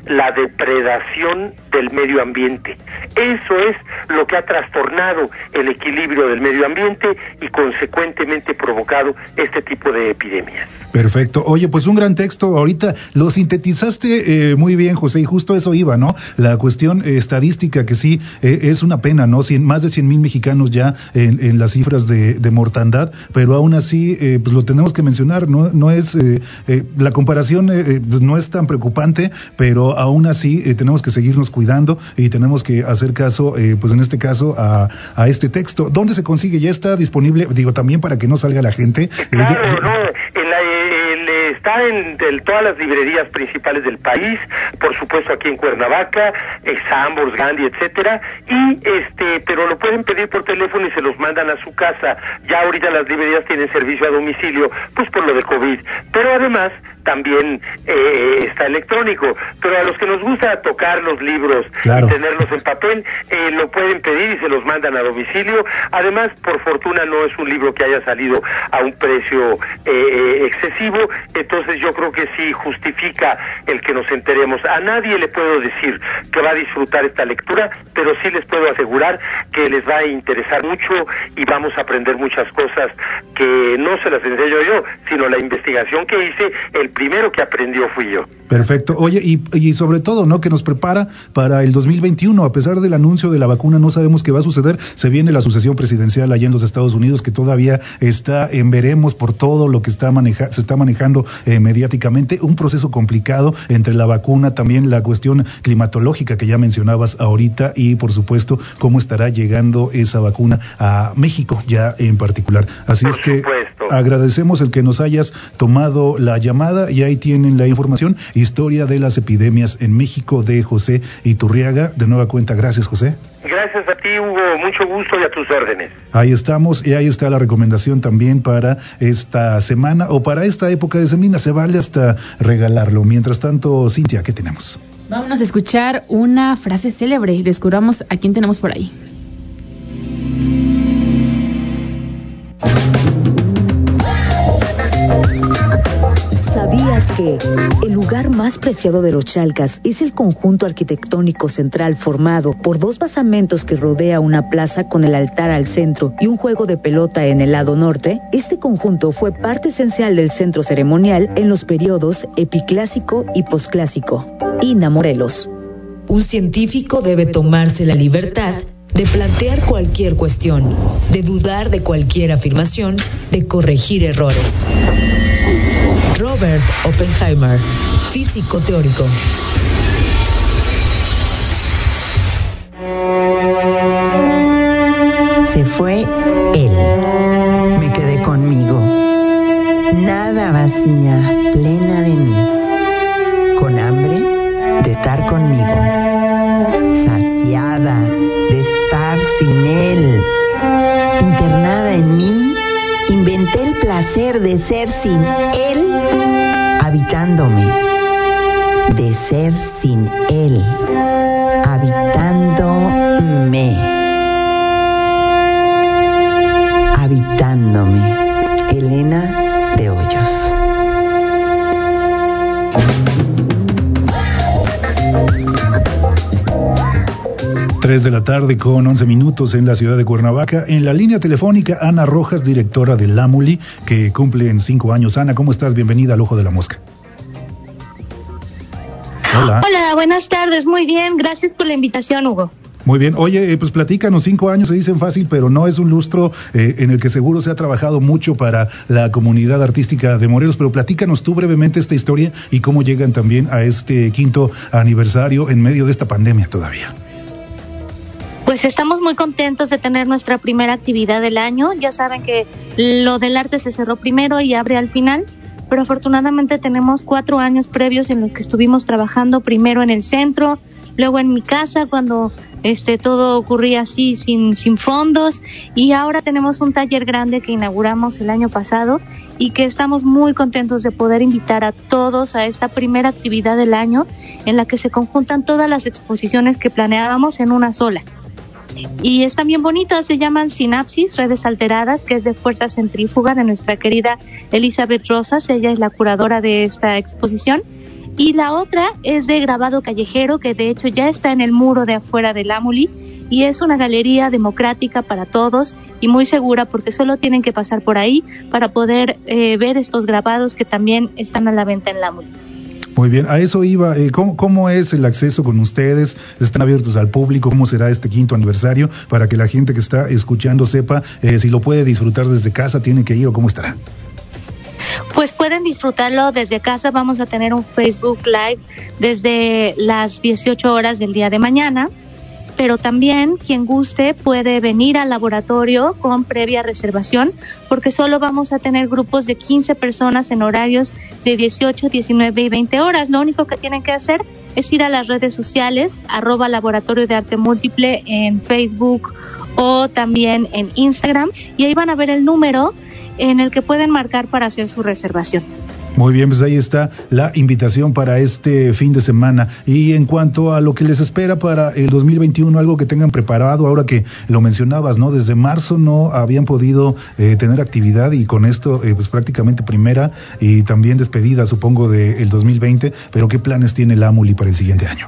la depredación del medio ambiente. Eso es lo que ha trastornado el equilibrio del medio ambiente y consecuentemente provocado este tipo de epidemias. Perfecto. Oye, pues un gran texto. Ahorita lo sintetizaste eh, muy bien, José, y justo eso iba, ¿no? La cuestión eh, estadística, que sí, eh, es una pena, ¿no? Cien, más de cien mil mexicanos ya en, en las cifras de, de mortandad, pero aún así, eh, pues lo tenemos que mencionar, ¿no? No es, eh, eh, la comparación eh, pues no es tan preocupante, pero aún así eh, tenemos que seguirnos cuidando y tenemos que hacer caso, eh, pues en este caso, a, a este texto. ¿Dónde se consigue? ¿Ya está disponible? Digo, también para que no salga la gente. Claro, eh, ya, no, en la, el, está en el, todas las librerías principales del país, por supuesto aquí en Cuernavaca, eh, Sanborns, Gandhi, etcétera, y este, pero lo pueden pedir por teléfono y se los mandan a su casa. Ya ahorita las librerías tienen servicio a domicilio, pues por lo de COVID, pero además también eh, está electrónico, pero a los que nos gusta tocar los libros, claro, y tenerlos en papel, eh, lo pueden pedir y se los mandan a domicilio. Además, por fortuna no es un libro que haya salido a un precio eh, excesivo, entonces yo creo que sí justifica el que nos enteremos. A nadie le puedo decir que va a disfrutar esta lectura, pero sí les puedo asegurar que les va a interesar mucho y vamos a aprender muchas cosas que no se las enseño yo, sino la investigación que hice, el primero que aprendió fui yo. Perfecto. Oye, y, y sobre todo, ¿no?, que nos prepara para el dos mil veintiuno. A pesar del anuncio de la vacuna, no sabemos qué va a suceder. Se viene la sucesión presidencial allá en los Estados Unidos, que todavía está en veremos por todo lo que está maneja, se está manejando eh, mediáticamente. Un proceso complicado entre la vacuna, también la cuestión climatológica que ya mencionabas ahorita y, por supuesto, cómo estará llegando esa vacuna a México ya en particular. Así por es que supuesto. Agradecemos el que nos hayas tomado la llamada y ahí tienen la información. Historia de las epidemias en México, de José Iturriaga. De nueva cuenta, gracias, José. Gracias a ti, Hugo, mucho gusto y a tus órdenes. Ahí estamos, y ahí está la recomendación también para esta semana o para esta época de semana. Se vale hasta regalarlo. Mientras tanto, Cintia, ¿qué tenemos? Vámonos a escuchar una frase célebre. Descubramos a quién tenemos por ahí. ¿Sabías que el lugar más preciado de los Chalcas es el conjunto arquitectónico central formado por dos basamentos que rodea una plaza con el altar al centro y un juego de pelota en el lado norte? Este conjunto fue parte esencial del centro ceremonial en los periodos epiclásico y posclásico. Ina Morelos. Un científico debe tomarse la libertad de plantear cualquier cuestión, de dudar de cualquier afirmación, de corregir errores. Robert Oppenheimer, físico teórico. Se fue él. Me quedé conmigo. Nada vacía, plena de mí. Con hambre de estar conmigo. Saciada de estar sin él. Internada en mí, inventé el placer de ser sin él, habitándome. De ser sin él, habitándome. Habitándome. Elena de Hoyos. Tres de la tarde con once minutos en la ciudad de Cuernavaca. En la línea telefónica, Ana Rojas, directora de LAMULI, que cumple en cinco años. Ana, ¿cómo estás? Bienvenida al Ojo de la Mosca. Hola. Hola, buenas tardes. Muy bien, gracias por la invitación, Hugo. Muy bien. Oye, eh, pues platícanos, cinco años se dicen fácil, pero no es un lustro eh, en el que seguro se ha trabajado mucho para la comunidad artística de Morelos, pero platícanos tú brevemente esta historia y cómo llegan también a este quinto aniversario en medio de esta pandemia todavía. Pues estamos muy contentos de tener nuestra primera actividad del año. Ya saben que lo del arte se cerró primero y abre al final, pero afortunadamente tenemos cuatro años previos en los que estuvimos trabajando primero en el centro, luego en mi casa cuando este todo ocurría así sin sin fondos, y ahora tenemos un taller grande que inauguramos el año pasado y que estamos muy contentos de poder invitar a todos a esta primera actividad del año en la que se conjuntan todas las exposiciones que planeábamos en una sola. Y están bien bonitas, se llaman Sinapsis, Redes Alteradas, que es de Fuerza Centrífuga de nuestra querida Elizabeth Rosas. Ella es la curadora de esta exposición Y la otra es de grabado callejero, que de hecho ya está en el muro de afuera del AMULI, y es una galería democrática para todos y muy segura, porque solo tienen que pasar por ahí para poder eh, ver estos grabados que también están a la venta en el AMULI. Muy bien, a eso iba. Eh, ¿cómo, ¿Cómo es el acceso con ustedes? ¿Están abiertos al público? ¿Cómo será este quinto aniversario? Para que la gente que está escuchando sepa eh, si lo puede disfrutar desde casa, tiene que ir o cómo estará. Pues pueden disfrutarlo desde casa. Vamos a tener un Facebook Live desde las dieciocho horas del día de mañana, pero también quien guste puede venir al laboratorio con previa reservación, porque solo vamos a tener grupos de quince personas en horarios de dieciocho, diecinueve y veinte horas. Lo único que tienen que hacer es ir a las redes sociales, arroba Laboratorio de Arte Múltiple en Facebook o también en Instagram, y ahí van a ver el número en el que pueden marcar para hacer su reservación. Muy bien, pues ahí está la invitación para este fin de semana. Y en cuanto a lo que les espera para el dos mil veintiuno, algo que tengan preparado, ahora que lo mencionabas, ¿no? Desde marzo no habían podido eh, tener actividad, y con esto eh, pues prácticamente primera y también despedida, supongo, del dos mil veinte, pero ¿qué planes tiene el AMULI para el siguiente año?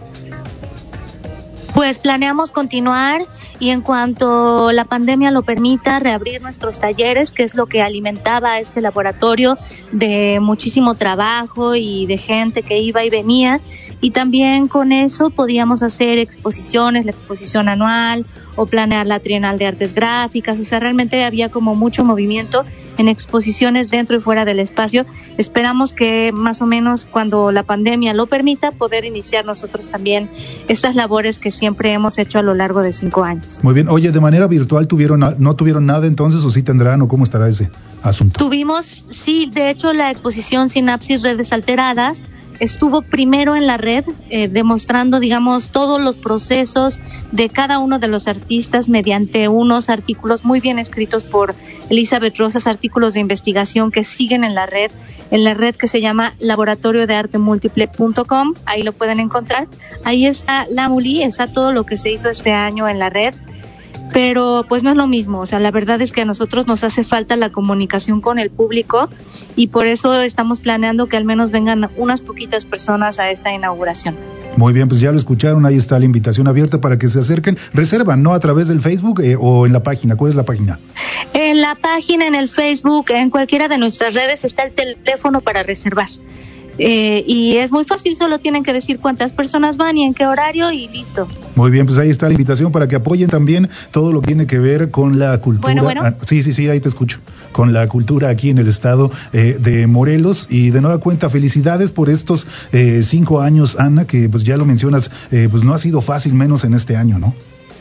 Pues planeamos continuar y en cuanto la pandemia lo permita, reabrir nuestros talleres, que es lo que alimentaba a este laboratorio de muchísimo trabajo y de gente que iba y venía, y también con eso podíamos hacer exposiciones, la exposición anual o planear la Trienal de Artes Gráficas. O sea, realmente había como mucho movimiento en exposiciones dentro y fuera del espacio. Esperamos que más o menos cuando la pandemia lo permita, poder iniciar nosotros también estas labores que siempre hemos hecho a lo largo de cinco años. Muy bien. Oye, ¿de manera virtual tuvieron no tuvieron nada entonces, o sí tendrán, o cómo estará ese asunto? Tuvimos, sí, de hecho la exposición Sinapsis Redes Alteradas estuvo primero en la red, eh, demostrando, digamos, todos los procesos de cada uno de los artistas mediante unos artículos muy bien escritos por Elizabeth Rosas, artículos de investigación que siguen en la red, en la red que se llama laboratorio de arte múltiple punto com, ahí lo pueden encontrar. Ahí está la AMULI, está todo lo que se hizo este año en la red, pero pues no es lo mismo. O sea, la verdad es que a nosotros nos hace falta la comunicación con el público, y por eso estamos planeando que al menos vengan unas poquitas personas a esta inauguración. Muy bien, pues ya lo escucharon, ahí está la invitación abierta para que se acerquen. Reservan, ¿no? A través del Facebook eh, o en la página. ¿Cuál es la página? En la página, en el Facebook, en cualquiera de nuestras redes está el teléfono para reservar. Eh, y es muy fácil, solo tienen que decir cuántas personas van y en qué horario y listo. Muy bien, pues ahí está la invitación para que apoyen también todo lo que tiene que ver con la cultura. Bueno, bueno. Ah, sí, sí, sí, ahí te escucho. Con la cultura aquí en el estado eh, de Morelos. Y de nueva cuenta, felicidades por estos eh, cinco años, Ana, que pues ya lo mencionas, eh, pues no ha sido fácil, menos en este año, ¿no?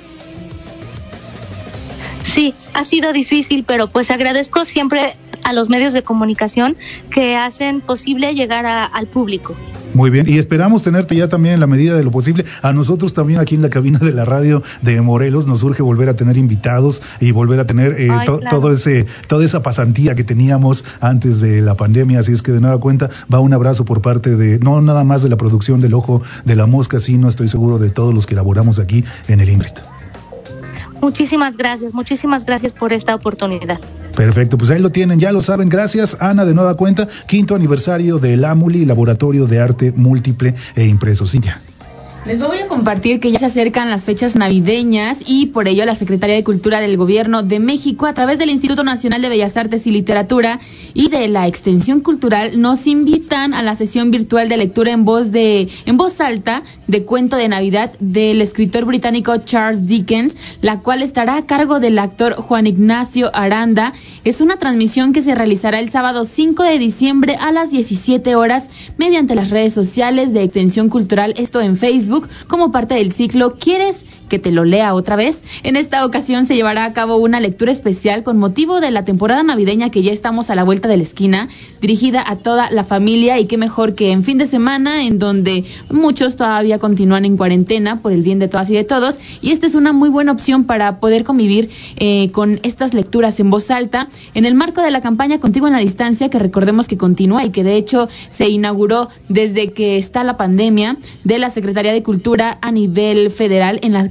Sí, ha sido difícil, pero pues agradezco siempre a los medios de comunicación que hacen posible llegar a, al público. Muy bien, y esperamos tenerte ya también en la medida de lo posible. A nosotros también aquí en la cabina de la radio de Morelos nos urge volver a tener invitados y volver a tener eh, Ay, to, claro. todo ese toda esa pasantía que teníamos antes de la pandemia. Así es que de nueva cuenta va un abrazo por parte de, no nada más de la producción del Ojo de la Mosca, sino estoy seguro de todos los que elaboramos aquí en el INRIT. Muchísimas gracias, muchísimas gracias por esta oportunidad. Perfecto, pues ahí lo tienen, ya lo saben. Gracias, Ana, de nueva cuenta. Quinto aniversario del AMULI, Laboratorio de Arte Múltiple e Impreso. Cintia. Les voy a compartir que ya se acercan las fechas navideñas, y por ello la Secretaría de Cultura del Gobierno de México, a través del Instituto Nacional de Bellas Artes y Literatura y de la Extensión Cultural, nos invitan a la sesión virtual de lectura en voz de en voz alta de Cuento de Navidad del escritor británico Charles Dickens, la cual estará a cargo del actor Juan Ignacio Aranda. Es una transmisión que se realizará el sábado cinco de diciembre a las diecisiete horas mediante las redes sociales de Extensión Cultural, esto en Facebook, como parte del ciclo ¿Quieres que te lo lea otra vez? En esta ocasión se llevará a cabo una lectura especial con motivo de la temporada navideña que ya estamos a la vuelta de la esquina, dirigida a toda la familia, y qué mejor que en fin de semana, en donde muchos todavía continúan en cuarentena por el bien de todas y de todos, y esta es una muy buena opción para poder convivir eh, con estas lecturas en voz alta en el marco de la campaña Contigo en la Distancia, que recordemos que continúa y que de hecho se inauguró desde que está la pandemia, de la Secretaría de Cultura a nivel federal, en la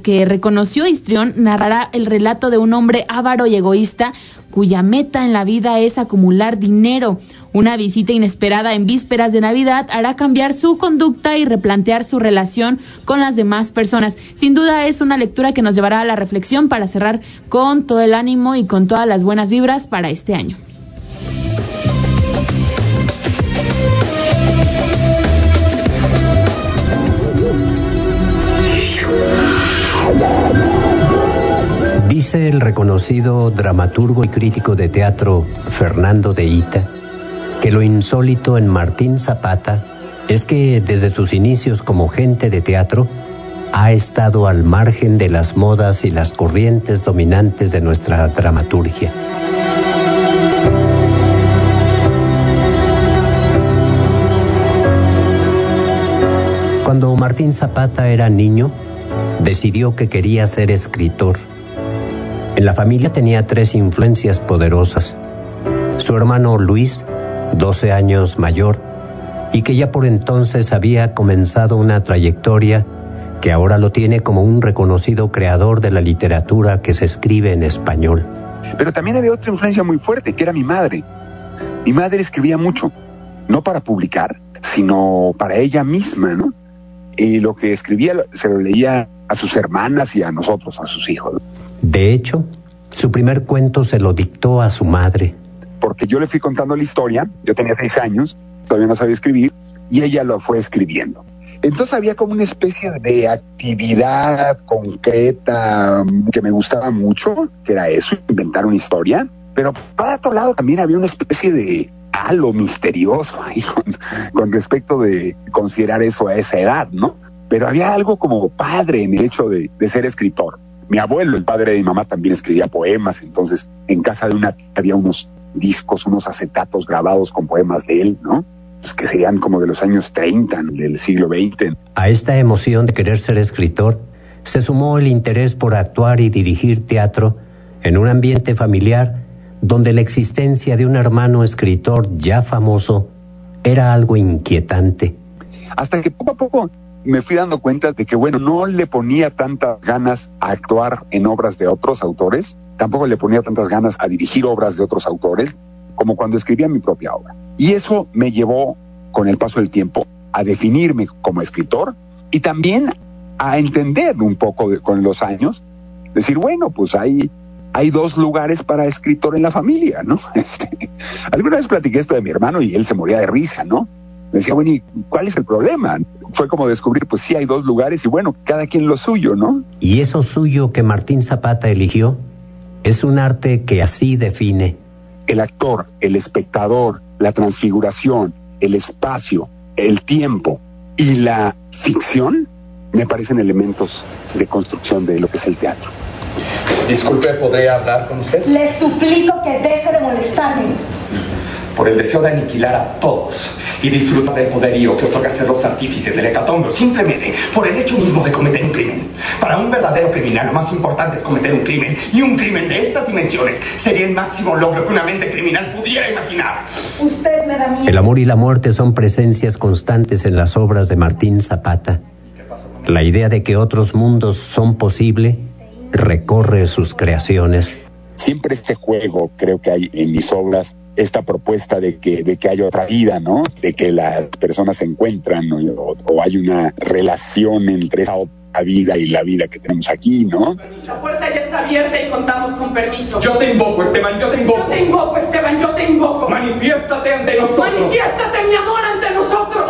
que reconoció Histrión narrará el relato de un hombre avaro y egoísta cuya meta en la vida es acumular dinero. Una visita inesperada en vísperas de Navidad hará cambiar su conducta y replantear su relación con las demás personas. Sin duda es una lectura que nos llevará a la reflexión para cerrar con todo el ánimo y con todas las buenas vibras para este año. Dice el reconocido dramaturgo y crítico de teatro Fernando de Ita que lo insólito en Martín Zapata es que desde sus inicios como gente de teatro ha estado al margen de las modas y las corrientes dominantes de nuestra dramaturgia. Cuando Martín Zapata era niño, decidió que quería ser escritor. En la familia tenía tres influencias poderosas. Su hermano Luis, doce años mayor, y que ya por entonces había comenzado una trayectoria que ahora lo tiene como un reconocido creador de la literatura que se escribe en español. Pero también había otra influencia muy fuerte, que era mi madre. Mi madre escribía mucho, no para publicar, sino para ella misma, ¿no? Y lo que escribía se lo leía a sus hermanas y a nosotros, a sus hijos. De hecho, su primer cuento se lo dictó a su madre. Porque yo le fui contando la historia, yo tenía seis años, todavía no sabía escribir, y ella lo fue escribiendo. Entonces había como una especie de actividad concreta que me gustaba mucho, que era eso, inventar una historia, pero por otro lado también había una especie de halo misterioso ahí con, con respecto de considerar eso a esa edad, ¿no? Pero había algo como padre en el hecho de, de ser escritor. Mi abuelo, el padre de mi mamá, también escribía poemas, entonces en casa de una tía había unos discos, unos acetatos grabados con poemas de él, ¿no? Pues que serían como de los años treinta, del siglo veinte. A esta emoción de querer ser escritor se sumó el interés por actuar y dirigir teatro en un ambiente familiar donde la existencia de un hermano escritor ya famoso era algo inquietante. Hasta que poco a poco me fui dando cuenta de que, bueno, no le ponía tantas ganas a actuar en obras de otros autores, tampoco le ponía tantas ganas a dirigir obras de otros autores, como cuando escribía mi propia obra. Y eso me llevó, con el paso del tiempo, a definirme como escritor y también a entender un poco de, con los años, decir, bueno, pues hay, hay dos lugares para escritor en la familia, ¿no? Este, alguna vez platiqué esto de mi hermano y él se moría de risa, ¿no? Me decía, bueno, ¿y cuál es el problema? Fue como descubrir, pues sí hay dos lugares y bueno, cada quien lo suyo, ¿no? Y eso suyo que Martín Zapata eligió es un arte que así define. El actor, el espectador, la transfiguración, el espacio, el tiempo y la ficción me parecen elementos de construcción de lo que es el teatro. Disculpe, ¿podría hablar con usted? Le suplico que deje de molestarme. Por el deseo de aniquilar a todos y disfrutar del poderío que otorga ser los artífices del hecatombe, simplemente por el hecho mismo de cometer un crimen. Para un verdadero criminal, lo más importante es cometer un crimen, y un crimen de estas dimensiones sería el máximo logro que una mente criminal pudiera imaginar. Usted me da miedo. El amor y la muerte son presencias constantes en las obras de Martín Zapata. La idea de que otros mundos son posibles recorre sus creaciones. Siempre este juego, creo que hay en mis obras, esta propuesta de que de que hay otra vida, ¿no? De que las personas se encuentran, ¿no? o, o hay una relación entre esa otra vida y la vida que tenemos aquí, ¿no? La puerta ya está abierta y contamos con permiso. Yo te invoco, Esteban, yo te invoco. Yo te invoco, Esteban, yo te invoco. Manifiéstate ante nosotros. Manifiéstate, mi amor, ante nosotros.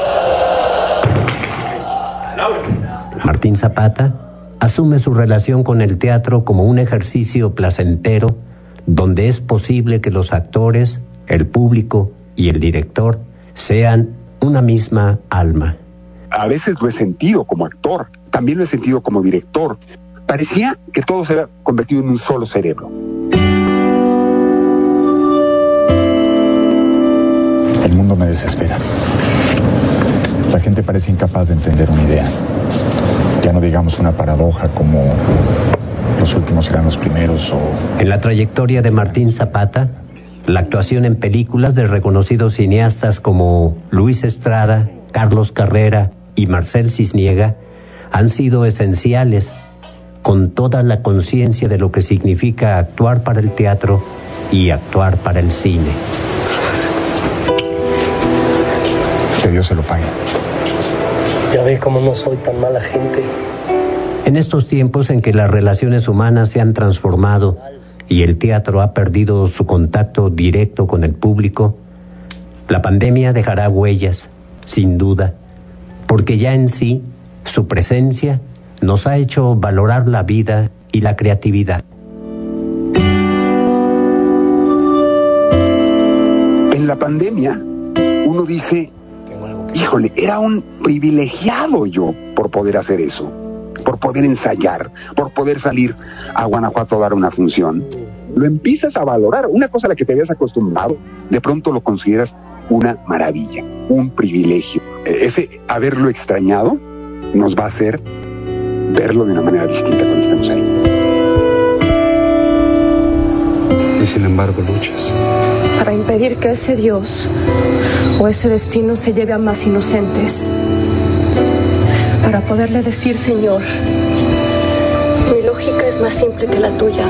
Martín Zapata asume su relación con el teatro como un ejercicio placentero donde es posible que los actores, el público y el director sean una misma alma. A veces lo he sentido como actor, también lo he sentido como director. Parecía que todo se había convertido en un solo cerebro. El mundo me desespera. La gente parece incapaz de entender una idea. Ya no digamos una paradoja como los últimos serán los primeros o... En la trayectoria de Martín Zapata, la actuación en películas de reconocidos cineastas como Luis Estrada, Carlos Carrera y Marcel Cisniega han sido esenciales con toda la conciencia de lo que significa actuar para el teatro y actuar para el cine. Que Dios se lo pague. Ya ve cómo no soy tan mala gente. En estos tiempos en que las relaciones humanas se han transformado y el teatro ha perdido su contacto directo con el público, la pandemia dejará huellas, sin duda, porque ya en sí, su presencia nos ha hecho valorar la vida y la creatividad. En la pandemia, uno dice, híjole, era un privilegiado yo por poder hacer eso, por poder ensayar, por poder salir a Guanajuato a dar una función. Lo empiezas a valorar. Una cosa a la que te habías acostumbrado, de pronto lo consideras una maravilla, un privilegio. Ese haberlo extrañado nos va a hacer verlo de una manera distinta cuando estemos ahí. Y sin embargo luchas. Para impedir que ese Dios o ese destino se lleve a más inocentes. Para poderle decir, Señor, mi lógica es más simple que la tuya.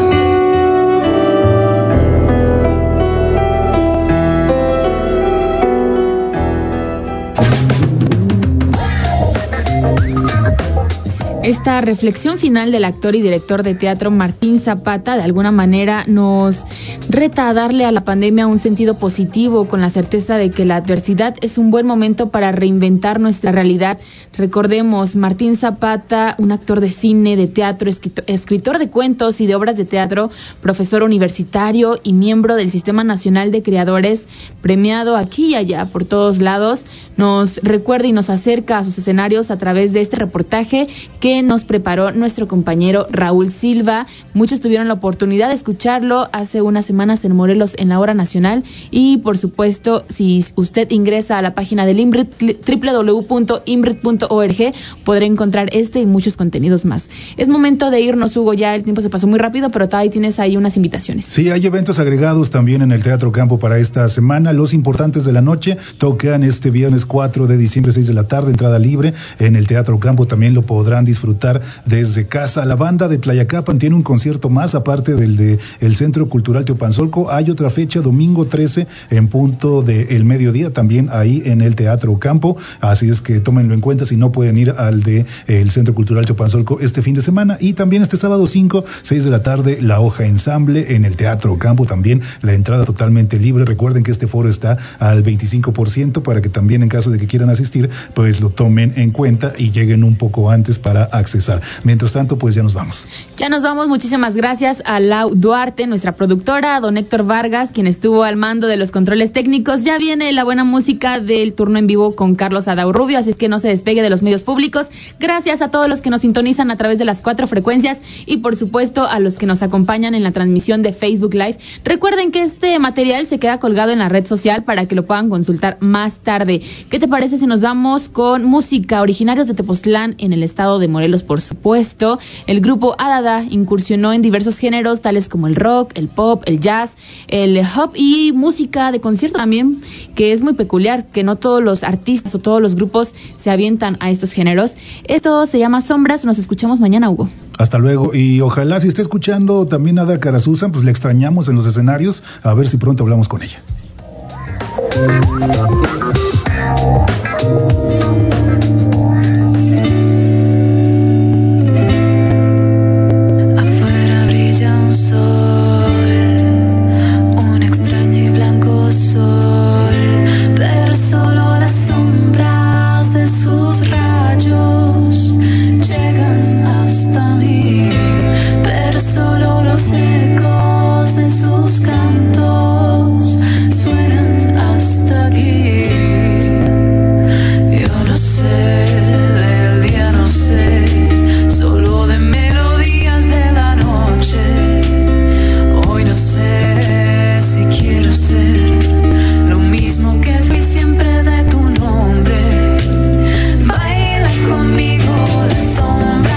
Esta reflexión final del actor y director de teatro Martín Zapata de alguna manera nos reta a darle a la pandemia un sentido positivo, con la certeza de que la adversidad es un buen momento para reinventar nuestra realidad. Recordemos, Martín Zapata, un actor de cine, de teatro, escritor de cuentos y de obras de teatro, profesor universitario y miembro del Sistema Nacional de Creadores, premiado aquí y allá por todos lados, nos recuerda y nos acerca a sus escenarios a través de este reportaje que nos preparó nuestro compañero Raúl Silva. Muchos tuvieron la oportunidad de escucharlo hace unas semanas en Morelos en la Hora Nacional, y por supuesto, si usted ingresa a la página del IMRIT, doble u doble u doble u punto imrit punto org, podrá encontrar este y muchos contenidos más. Es momento de irnos, Hugo, ya el tiempo se pasó muy rápido, pero todavía tienes ahí unas invitaciones. Sí, hay eventos agregados también en el Teatro Campo para esta semana. Los importantes de la noche tocan este viernes cuatro de diciembre, seis de la tarde, entrada libre en el Teatro Campo. También lo podrán disfrutar desde casa. La banda de Tlayacapan tiene un concierto más, aparte del de el Centro Cultural Teopanzolco. Hay otra fecha, domingo trece, en punto del mediodía, también ahí en el Teatro Campo. Así es que tómenlo en cuenta si no pueden ir al de el Centro Cultural Teopanzolco este fin de semana. Y también este sábado cinco, seis de la tarde, La Hoja Ensamble en el Teatro Campo. También la entrada totalmente libre. Recuerden que este foro está al veinticinco por ciento para que también, en caso de que quieran asistir, pues lo tomen en cuenta y lleguen un poco antes para accesar. Mientras tanto, pues ya nos vamos. Ya nos vamos. Muchísimas gracias a Lau Duarte, nuestra productora, a don Héctor Vargas, quien estuvo al mando de los controles técnicos. Ya viene la buena música del turno en vivo con Carlos Adaurrubio, así es que no se despegue de los medios públicos. Gracias a todos los que nos sintonizan a través de las cuatro frecuencias y, por supuesto, a los que nos acompañan en la transmisión de Facebook Live. Recuerden que este material se queda colgado en la red social para que lo puedan consultar más tarde. ¿Qué te parece si nos vamos con música? Originarios de Tepoztlán, en el estado de Morelos, por supuesto. El grupo Adada incursionó en diversos géneros, tales como el rock, el pop, el jazz, el hop y música de concierto también, que es muy peculiar, que no todos los artistas o todos los grupos se avientan a estos géneros. Esto se llama Sombras. Nos escuchamos mañana, Hugo. Hasta luego, y ojalá si está escuchando también a Ada Carazuza, pues le extrañamos en los escenarios, a ver si pronto hablamos con ella. Afuera brilla un sol, un extraño y blanco sol, pero solo las sombras de sus rayos llegan hasta mí, pero solo los ecos de sus cantos suenan hasta aquí. Yo no sé del día, no sé, solo de melodías de la noche. Hoy no sé si quiero ser lo mismo que fui siempre de tu nombre. Baila conmigo la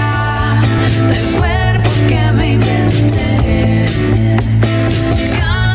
sombra del cuerpo que me inventé. Canta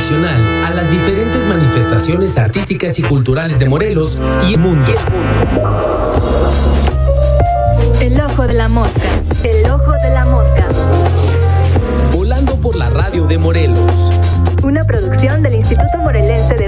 nacional a las diferentes manifestaciones artísticas y culturales de Morelos y el mundo. El ojo de la mosca. El ojo de la mosca. Volando por la radio de Morelos. Una producción del Instituto Morelense